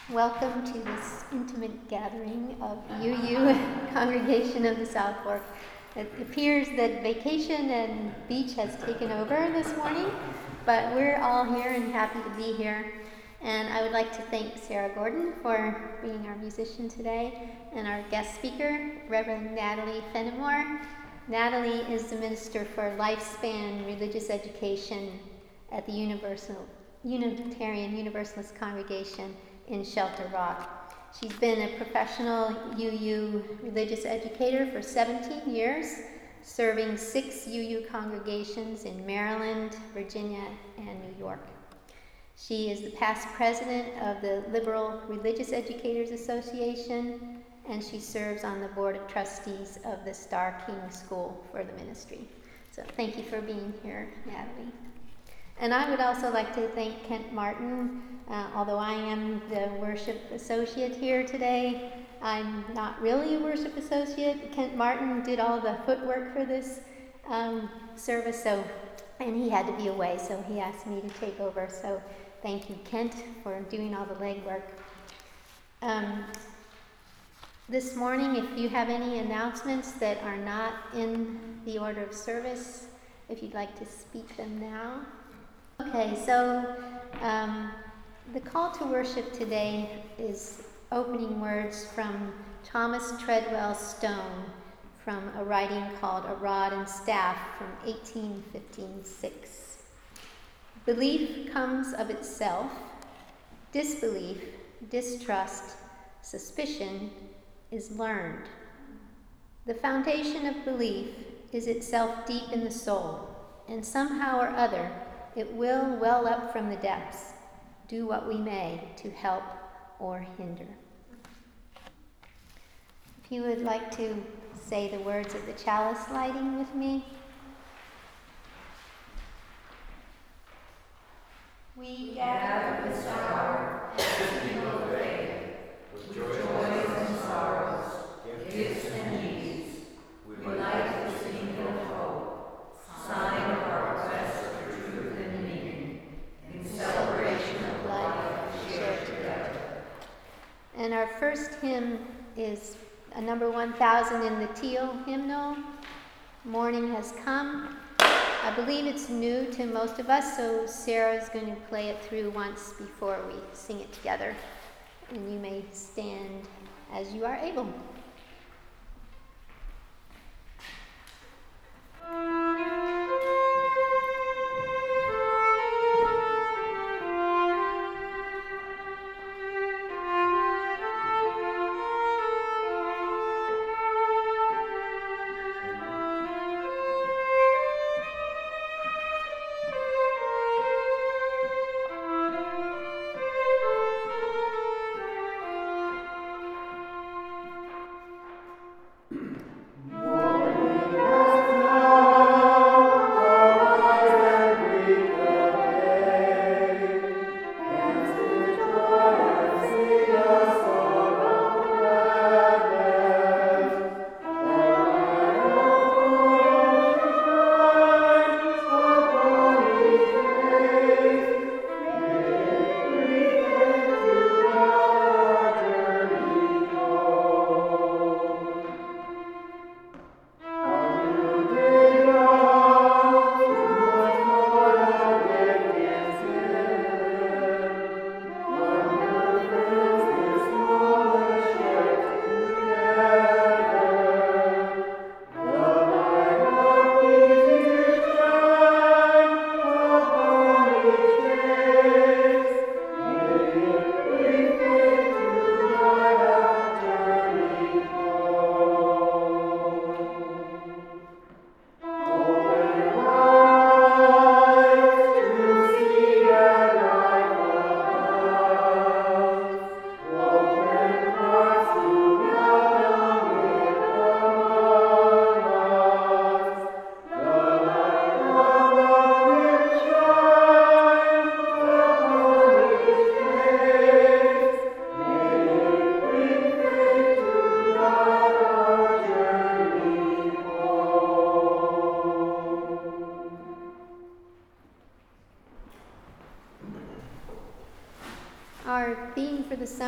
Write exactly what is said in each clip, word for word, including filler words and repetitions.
Welcome to this intimate gathering of U U Congregation of the South Fork. It appears that vacation and beach has taken over this morning, but we're all here and happy to be here. And I would like to thank Sarah Gordon for being our musician today, and our guest speaker, Reverend Natalie Fenimore. Natalie is the Minister for Lifespan Religious Education at the Universal, Unitarian Universalist Congregation in Shelter Rock. She's been a professional U U religious educator for seventeen years, serving six U U congregations in Maryland, Virginia, and New York. She is the past president of the Liberal Religious Educators Association, and she serves on the board of trustees of the Star King School for the ministry. So thank you for being here, Natalie. And I would also like to thank Kent Martin. Uh, although I am the worship associate here today, I'm not really a worship associate. Kent Martin did all the footwork for this um, service, so and he had to be away, so he asked me to take over. So thank you, Kent, for doing all the legwork. Um, this morning, if you have any announcements that are not in the order of service, if you'd like to speak them now. Okay, so um, the call to worship today is opening words from Thomas Treadwell Stone from a writing called A Rod and Staff from eighteen fifty-six. Belief comes of itself. Disbelief, distrust, suspicion is learned. The foundation of belief is itself deep in the soul, and somehow or other it will well up from the depths, do what we may to help or hinder. If you would like to say the words of the chalice lighting with me. We gather this hour at the table of faith, with joys and sorrows, gifts and needs. We light this beacon of hope, sign of our quest for truth and meaning, in celebration of life shared together. And our first hymn is a number one thousand in the Teal hymnal, Morning Has Come. I believe it's new to most of us, so Sarah's going to play it through once before we sing it together. And you may stand as you are able.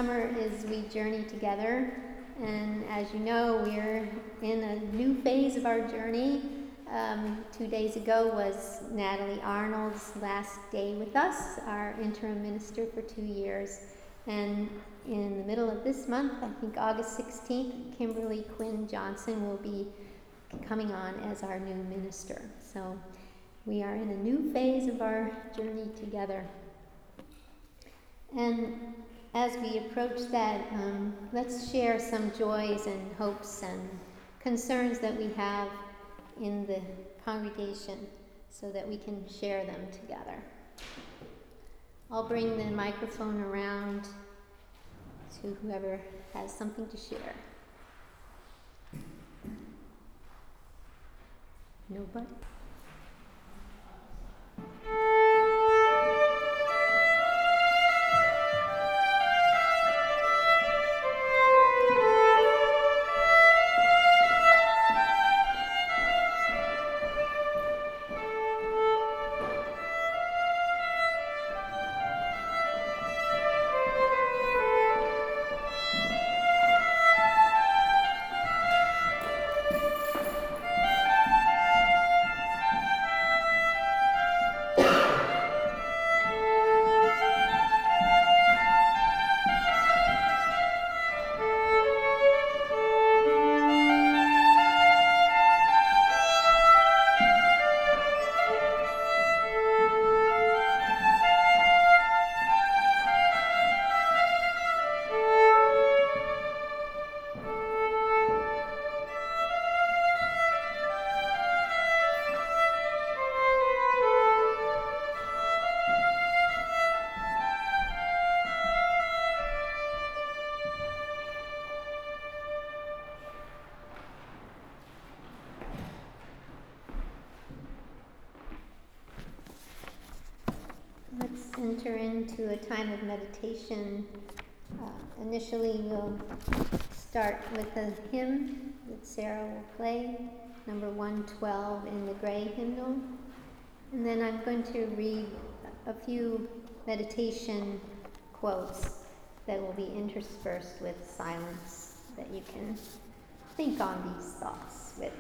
summer is We Journey Together, and as you know, we're in a new phase of our journey. Um, two days ago was Natalie Arnold's last day with us, our interim minister for two years. And in the middle of this month, I think August sixteenth, Kimberly Quinn Johnson will be coming on as our new minister. So we are in a new phase of our journey together. And as we approach that, um, let's share some joys and hopes and concerns that we have in the congregation so that we can share them together. I'll bring the microphone around to whoever has something to share. Nobody? Let's enter into a time of meditation. Uh, initially, we'll start with a hymn that Sarah will play, number one twelve in the Gray hymnal. And then I'm going to read a few meditation quotes that will be interspersed with silence that you can think on these thoughts with.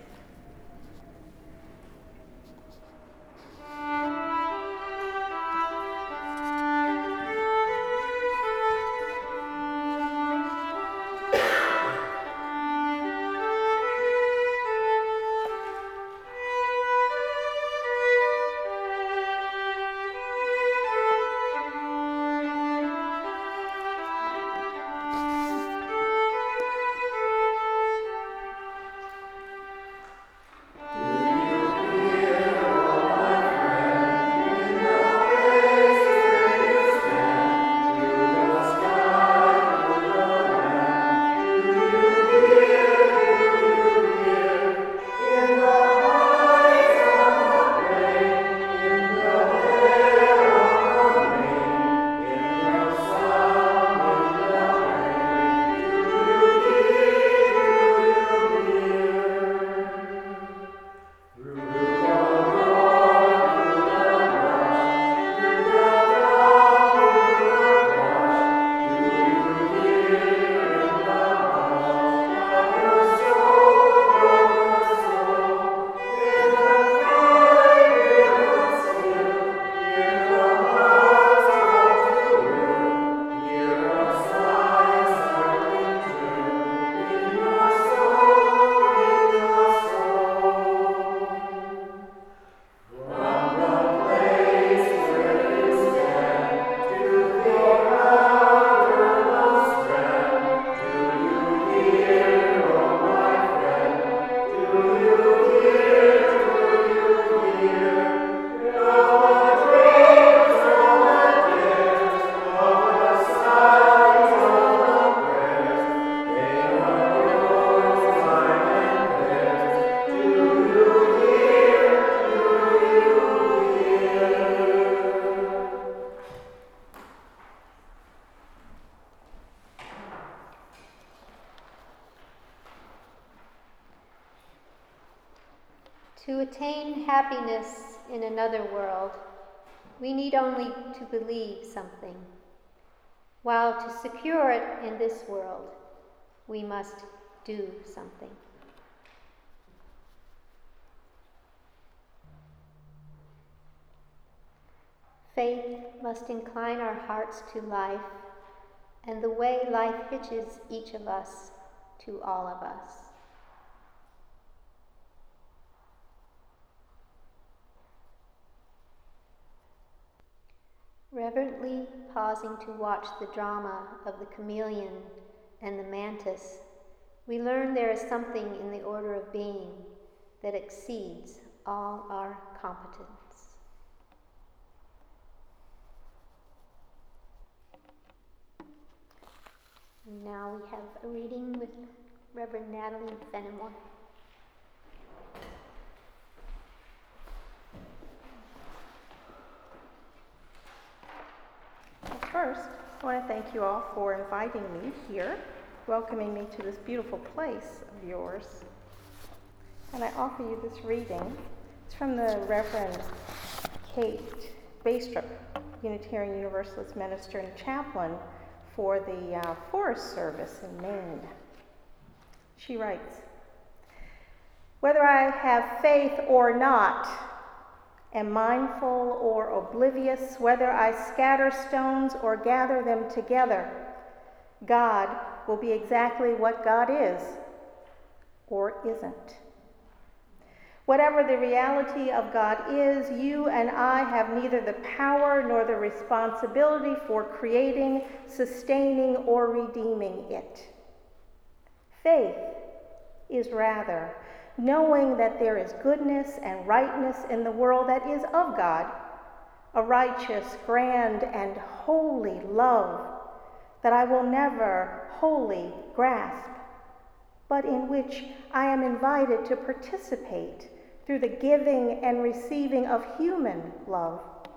To attain happiness in another world, we need only to believe something. while to secure it in this world, we must do something. Faith must incline our hearts to life and the way life hitches each of us to all of us. Reverently pausing to watch the drama of the chameleon and the mantis, we learn there is something in the order of being that exceeds all our competence. And now we have a reading with Reverend Natalie Fenimore. First, I want to thank you all for inviting me here, welcoming me to this beautiful place of yours. And I offer you this reading. It's from the Reverend Kate Bastrop, Unitarian Universalist minister and chaplain for the uh, Forest Service in Maine. She writes, "Whether I have faith or not, am mindful or oblivious, whether I scatter stones or gather them together, God will be exactly what God is or isn't. Whatever the reality of God is, you and I have neither the power nor the responsibility for creating, sustaining, or redeeming it. Faith is rather knowing that there is goodness and rightness in the world that is of God, a righteous, grand, and holy love that I will never wholly grasp, but in which I am invited to participate through the giving and receiving of human love.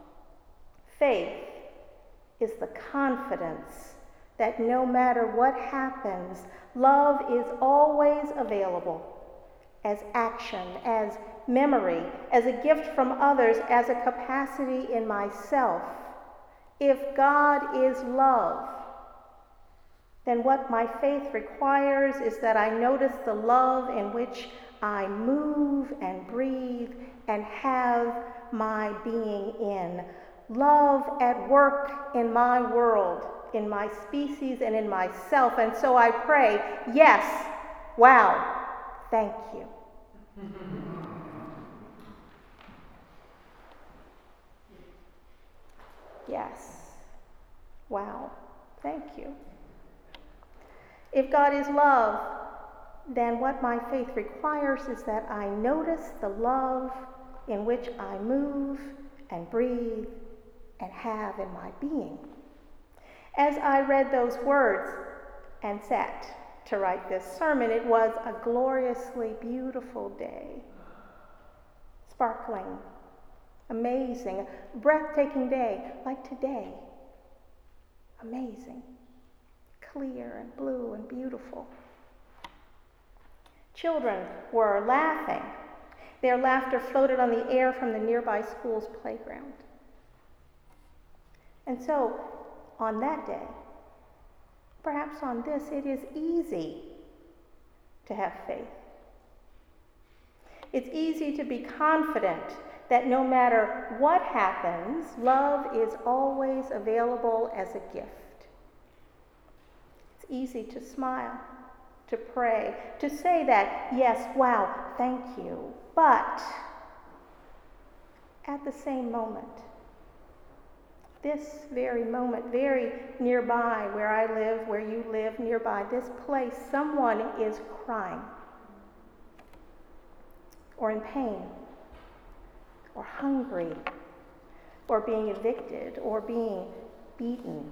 Faith is the confidence that no matter what happens, love is always available as action, as memory, as a gift from others, as a capacity in myself. If God is love, then what my faith requires is that I notice the love in which I move and breathe and have my being in. Love at work in my world, in my species, and in myself. And so I pray, yes, wow, thank you." Yes. Wow. Thank you. If God is love, then what my faith requires is that I notice the love in which I move and breathe and have in my being. As I read those words and sat to write this sermon, it was a gloriously beautiful day. Sparkling, amazing, breathtaking day like today. Amazing, clear and blue and beautiful. Children were laughing. Their laughter floated on the air from the nearby school's playground. And so, on that day, perhaps on this, it is easy to have faith. It's easy to be confident that no matter what happens, love is always available as a gift. It's easy to smile, to pray, to say that, yes, wow, thank you. But at the same moment, this very moment, very nearby where I live, where you live, nearby this place, someone is crying or in pain or hungry or being evicted or being beaten.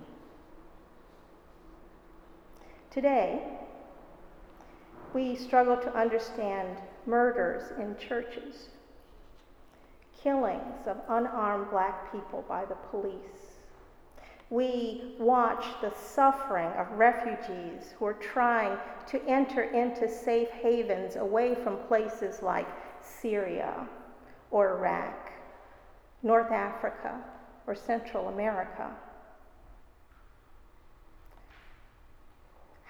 Today, we struggle to understand murders in churches, killings of unarmed black people by the police. We watch the suffering of refugees who are trying to enter into safe havens away from places like Syria or Iraq, North Africa, or Central America.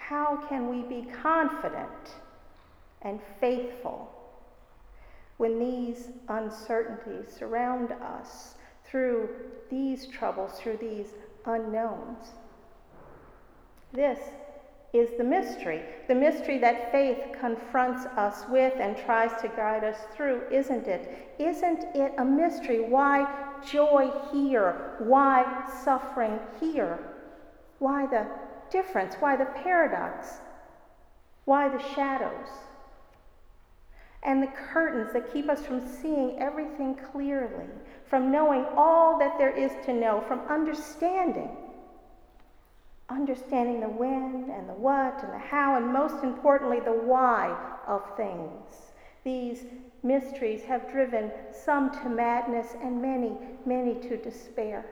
How can we be confident and faithful when these uncertainties surround us through these troubles, through these unknowns? This is the mystery, the mystery that faith confronts us with and tries to guide us through, isn't it? Isn't it a mystery? Why joy here? Why suffering here? Why the difference? Why the paradox? Why the shadows? And the curtains that keep us from seeing everything clearly, from knowing all that there is to know, from understanding. Understanding the when and the what and the how, and most importantly, the why of things. These mysteries have driven some to madness and many, many to despair.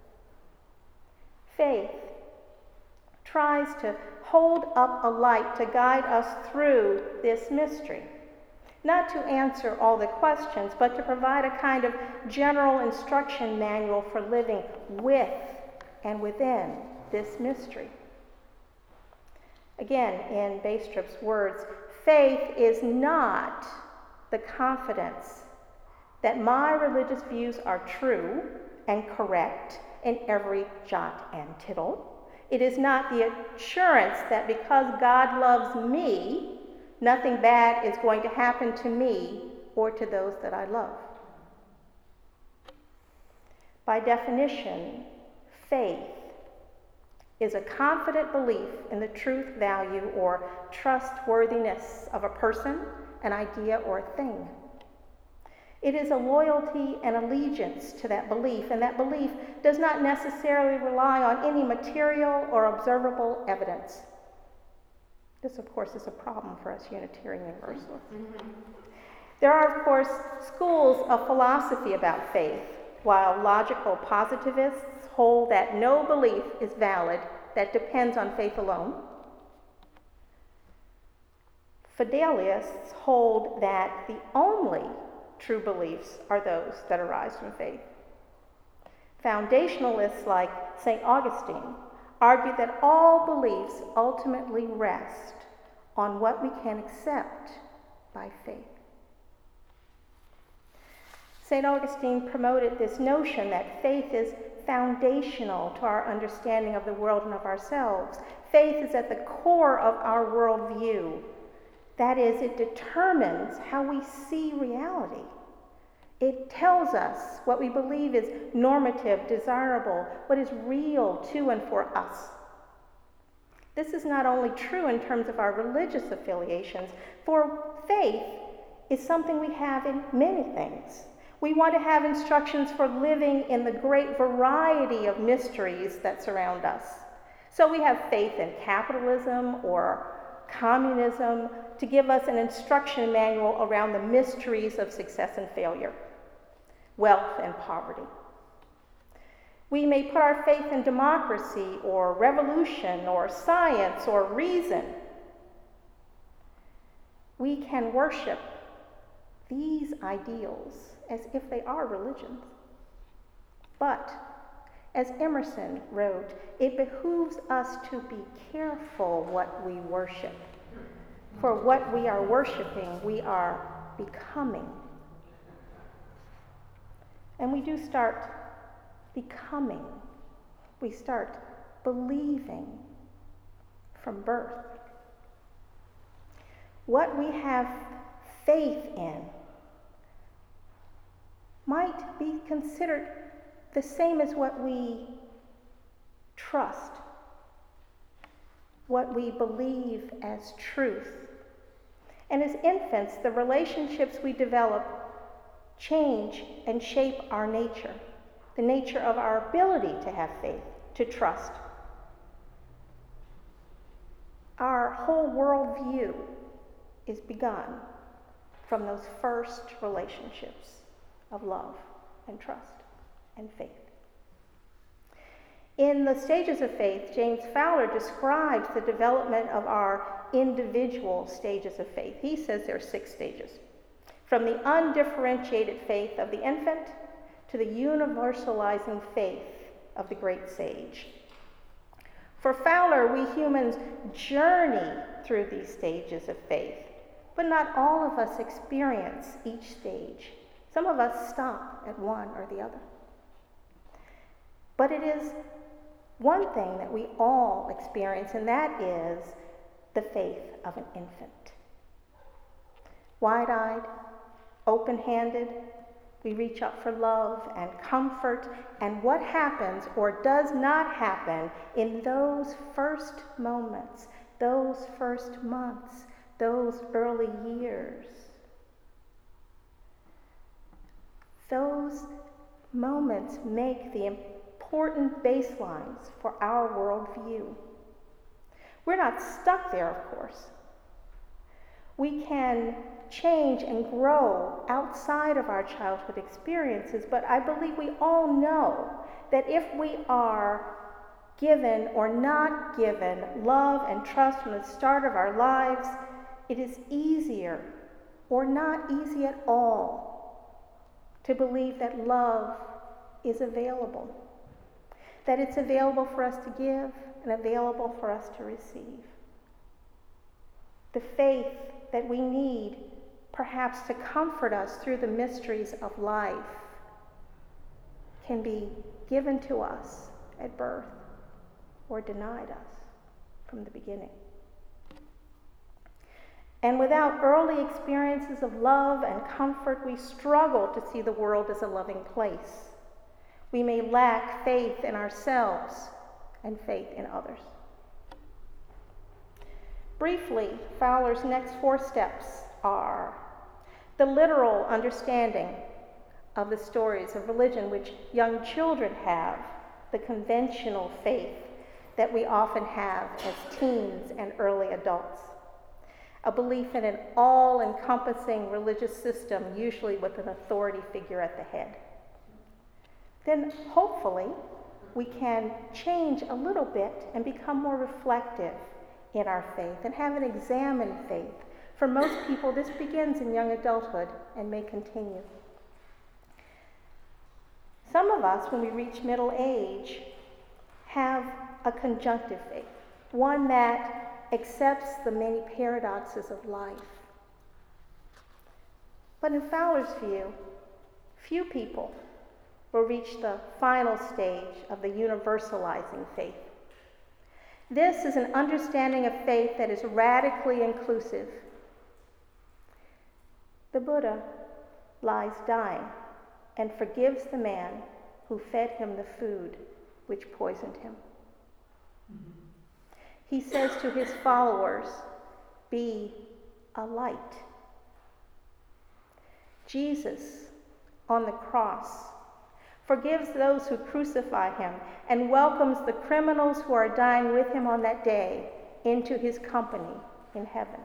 Faith tries to hold up a light to guide us through this mystery. Not to answer all the questions, but to provide a kind of general instruction manual for living with and within this mystery. Again, in Bastrup's words, faith is not the confidence that my religious views are true and correct in every jot and tittle. It is not the assurance that because God loves me, nothing bad is going to happen to me or to those that I love. By definition, faith is a confident belief in the truth, value, or trustworthiness of a person, an idea, or a thing. It is a loyalty and allegiance to that belief, and that belief does not necessarily rely on any material or observable evidence. This, of course, is a problem for us Unitarian Universalists. Mm-hmm. There are, of course, schools of philosophy about faith, while logical positivists hold that no belief is valid that depends on faith alone. Fidelists hold that the only true beliefs are those that arise from faith. Foundationalists like Saint Augustine argue that all beliefs ultimately rest on what we can accept by faith. Saint Augustine promoted this notion that faith is foundational to our understanding of the world and of ourselves. Faith is at the core of our worldview. That is, it determines how we see reality. It tells us what we believe is normative, desirable, what is real to and for us. This is not only true in terms of our religious affiliations, for faith is something we have in many things. We want to have instructions for living in the great variety of mysteries that surround us. So we have faith in capitalism or communism to give us an instruction manual around the mysteries of success and failure, wealth and poverty. We may put our faith in democracy or revolution or science or reason. We can worship these ideals as if they are religions. But, as Emerson wrote, it behooves us to be careful what we worship. For what we are worshiping, we are becoming. And we do start becoming. We start believing from birth. What we have faith in might be considered the same as what we trust, what we believe as truth. And as infants, the relationships we develop change and shape our nature, the nature of our ability to have faith, to trust. Our whole worldview is begun from those first relationships of love and trust and faith. In The Stages of Faith, James Fowler describes the development of our individual stages of faith. He says there are six stages. From the undifferentiated faith of the infant to the universalizing faith of the great sage. For Fowler, we humans journey through these stages of faith, but not all of us experience each stage. Some of us stop at one or the other. But it is one thing that we all experience, and that is the faith of an infant. Wide-eyed, open-handed, we reach up for love and comfort, and what happens or does not happen in those first moments, those first months, those early years. Those moments make the important baselines for our worldview. We're not stuck there, of course. We can change and grow outside of our childhood experiences, but I believe we all know that if we are given or not given love and trust from the start of our lives, it is easier or not easy at all to believe that love is available, that it's available for us to give and available for us to receive. The faith that we need, perhaps to comfort us through the mysteries of life, can be given to us at birth or denied us from the beginning. And without early experiences of love and comfort, we struggle to see the world as a loving place. We may lack faith in ourselves and faith in others. Briefly, Fowler's next four steps are the literal understanding of the stories of religion which young children have, the conventional faith that we often have as teens and early adults, a belief in an all-encompassing religious system, usually with an authority figure at the head. Then, hopefully, we can change a little bit and become more reflective in our faith and have an examined faith. For most people, this begins in young adulthood and may continue. Some of us, when we reach middle age, have a conjunctive faith, one that accepts the many paradoxes of life. But in Fowler's view, few people will reach the final stage of the universalizing faith. This is an understanding of faith that is radically inclusive. The Buddha lies dying and forgives the man who fed him the food which poisoned him. Mm-hmm. He says to his followers, "Be a light." Jesus, on the cross, forgives those who crucify him and welcomes the criminals who are dying with him on that day into his company in heaven.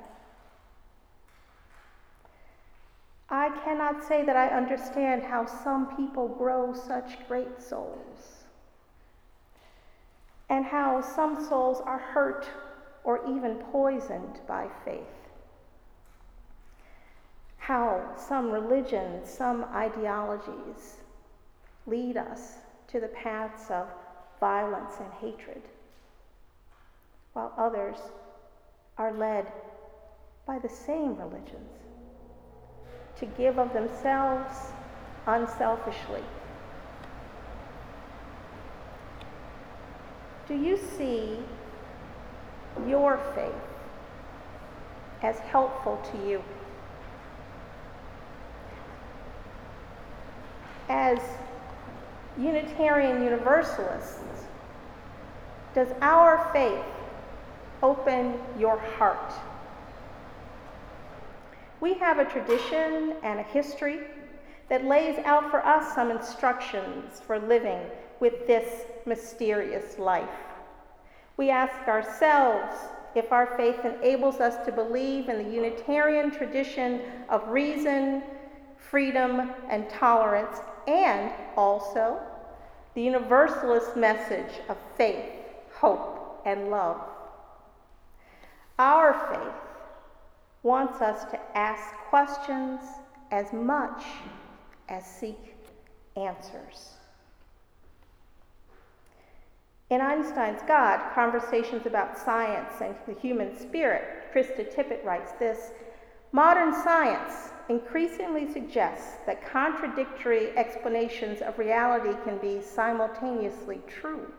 I cannot say that I understand how some people grow such great souls, and how some souls are hurt or even poisoned by faith. How some religions, some ideologies lead us to the paths of violence and hatred, while others are led by the same religions to give of themselves unselfishly. Do you see your faith as helpful to you? As Unitarian Universalists, does our faith open your heart? We have a tradition and a history that lays out for us some instructions for living with this mysterious life. We ask ourselves if our faith enables us to believe in the Unitarian tradition of reason, freedom, and tolerance, and also the Universalist message of faith, hope, and love. Our faith wants us to ask questions as much as seek answers. In Einstein's God, Conversations About Science and the Human Spirit, Krista Tippett writes this: modern science increasingly suggests that contradictory explanations of reality can be simultaneously true.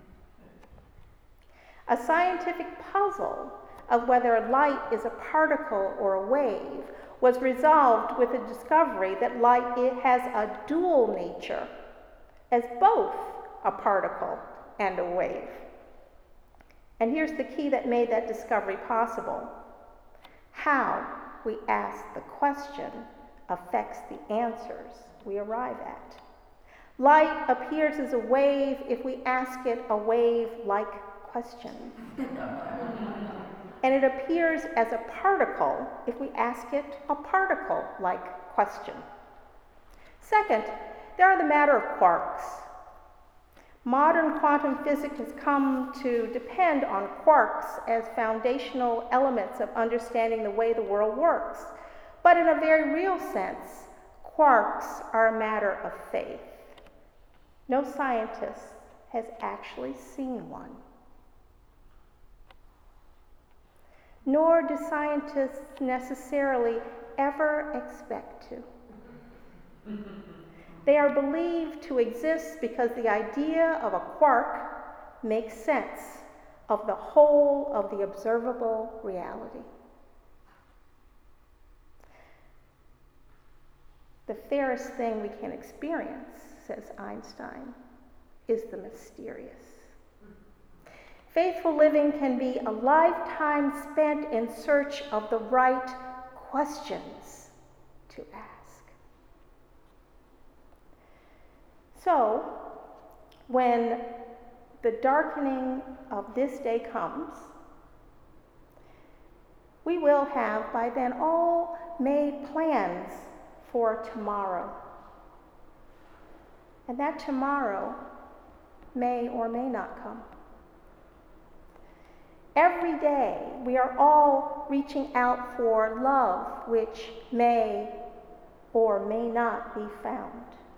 A scientific puzzle of whether light is a particle or a wave was resolved with the discovery that light it has a dual nature, as both a particle and a wave. And here's the key that made that discovery possible. How we ask the question affects the answers we arrive at. Light appears as a wave if we ask it a wave-like question. And it appears as a particle if we ask it a particle-like question. Second, there are the matter of quarks. Modern quantum physics has come to depend on quarks as foundational elements of understanding the way the world works. But in a very real sense, quarks are a matter of faith. No scientist has actually seen one. Nor do scientists necessarily ever expect to. They are believed to exist because the idea of a quark makes sense of the whole of the observable reality. The fairest thing we can experience, says Einstein, is the mysterious. Faithful living can be a lifetime spent in search of the right questions to ask. So, when the darkening of this day comes, we will have by then all made plans for tomorrow. And that tomorrow may or may not come. Every day we are all reaching out for love which may or may not be found.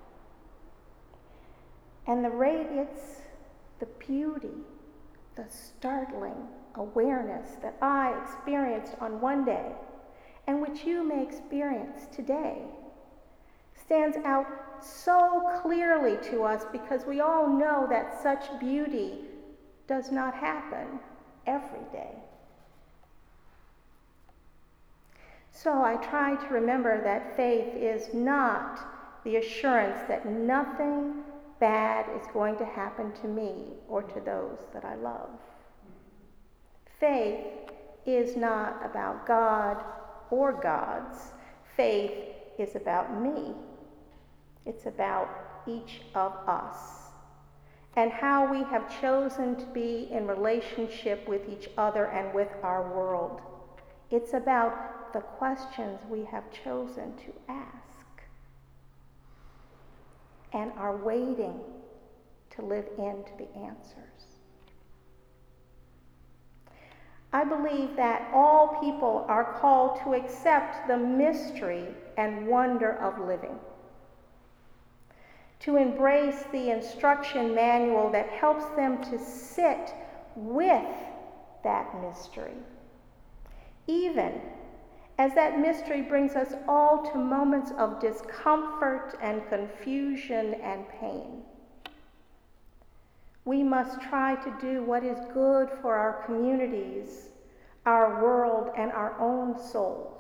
And the radiance, the beauty, the startling awareness that I experienced on one day, and which you may experience today, stands out so clearly to us because we all know that such beauty does not happen every day. So I try to remember that faith is not the assurance that nothing bad is going to happen to me or to those that I love. Faith is not about God or gods. Faith is about me. It's about each of us and how we have chosen to be in relationship with each other and with our world. It's about the questions we have chosen to ask and are waiting to live into the answers. I believe that all people are called to accept the mystery and wonder of living, to embrace the instruction manual that helps them to sit with that mystery, even as that mystery brings us all to moments of discomfort and confusion and pain. We must try to do what is good for our communities, our world, and our own souls.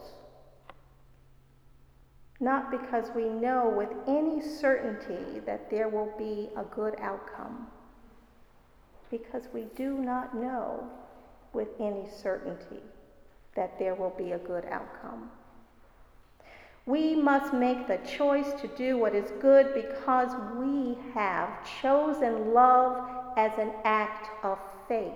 Not because we know with any certainty that there will be a good outcome, because we do not know with any certainty that there will be a good outcome. We must make the choice to do what is good because we have chosen love as an act of faith.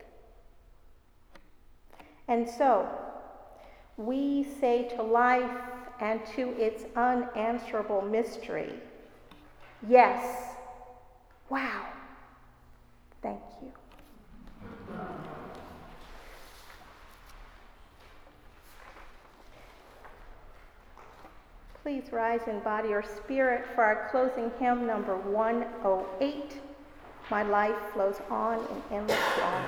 And so, we say to life and to its unanswerable mystery, yes, wow, thank you. Please rise in body or spirit for our closing hymn, number one oh eight, My life flows on in endless song.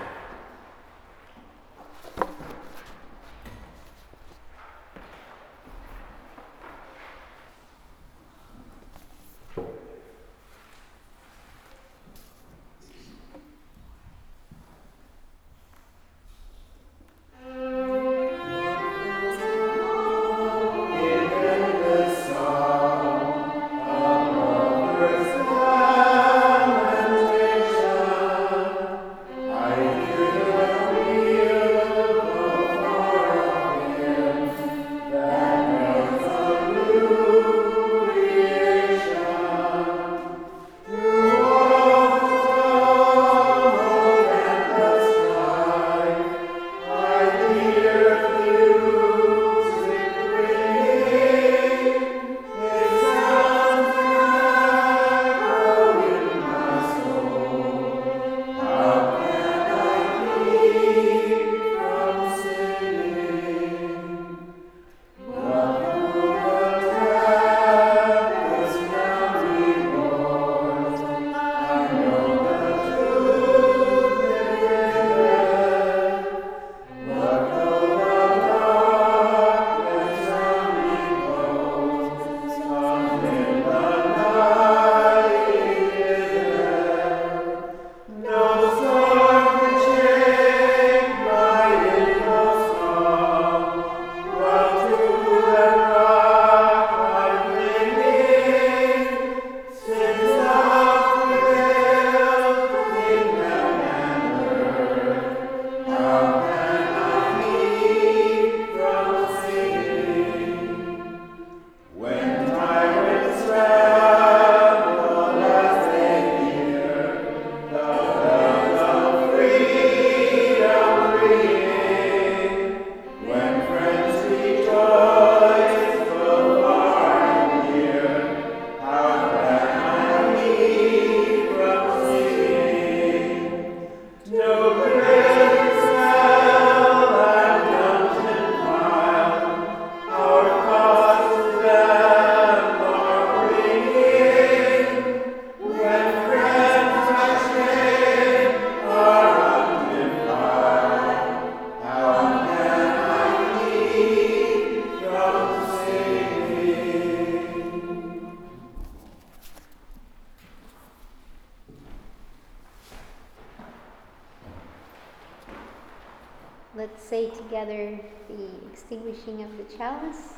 Let's say together the extinguishing of the chalice.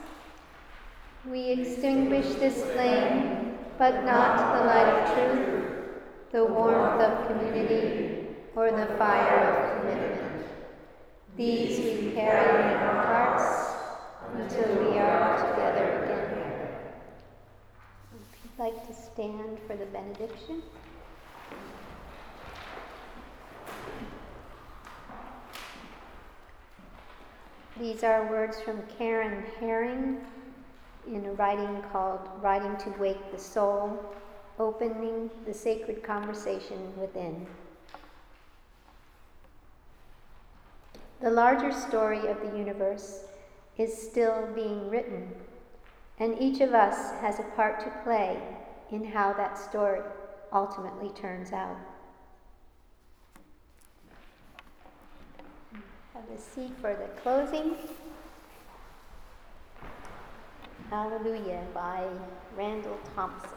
We extinguish this flame, but not the light of truth, the warmth of community, or the fire of commitment. These we carry in our hearts until we are together again. If you'd like to stand for the benediction. These are words from Karen Herring in a writing called Writing to Wake the Soul, Opening the Sacred Conversation Within. The larger story of the universe is still being written, and each of us has a part to play in how that story ultimately turns out. Have a seat for the closing. Hallelujah by Randall Thompson.